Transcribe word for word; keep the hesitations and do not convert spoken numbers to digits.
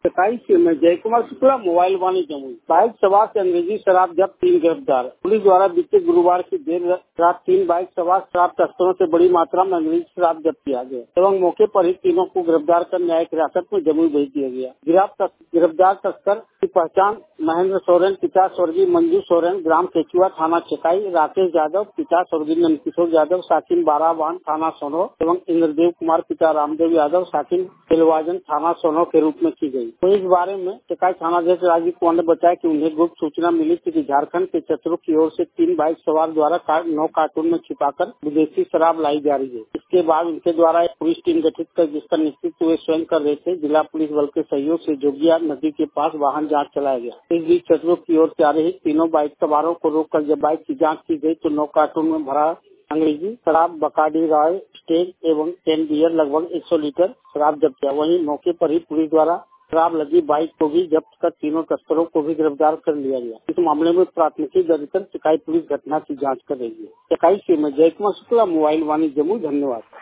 सताईस में Jai Kumar Shukla mobile Vani Jamui. Bike सवार से अंग्रेजी शराब जब्त, तीन गिरफ्तार। पुलिस द्वारा बीते गुरुवार की देर रात तीन बाइक सवार शराब तस्करों से बड़ी मात्रा में अंग्रेजी शराब जब्त किया गया एवं मौके पर ही तीनों को गिरफ्तार कर न्यायिक हिरासत में जमुई भेज दिया गया। गिरफ्तार तस्कर की पहचान महेंद्र सोरेन पिता स्वर्गीय मंजू सोरेन ग्राम केचुआ थाना चकाई, राकेश यादव पिता स्वर्गीय नंदकिशोर यादव साकिन बाराबान थाना सोनो एवं इंद्रदेव कुमार पिता रामदेव यादव साकिन तेलवाजन थाना सोनो के रूप में की गई। तो इस बारे में चकाई थानाध्यक्ष राजीव कुमार ने बताया कि उन्हें गुप्त सूचना मिली थी कि झारखंड के चतरों की ओर से तीन बाइक सवार द्वारा कार, नौ कार्टून में छिपाकर विदेशी शराब लाई जा रही है। इसके बाद उनके द्वारा एक पुलिस टीम गठित कर जिसका नेतृत्व वे स्वयं कर रहे थे। जिला पुलिस बल के सहयोग से जोगिया नदी के पास वाहन जांच चलाया गया। इस बीच चतरों की ओर से आ रही तीनों बाइक सवारों को रोककर जब बाइक की जाँच की गई तो नौ कार्टून में भरा अंग्रेजी शराब बकाडी रॉय स्टेज एवं टेन बियर लगभग एक सौ लीटर शराब जब्त किया। वहीं मौके पर ही पुलिस द्वारा शराब लगी बाइक को भी जब्त कर तीनों तस्करों को भी गिरफ्तार कर लिया गया। इस मामले में प्राथमिकी दर्ज कर चकाई पुलिस घटना की जांच कर रही है। चकाई से मैं जय कुमार शुक्ला मोबाइल वाणी जमुई। धन्यवाद।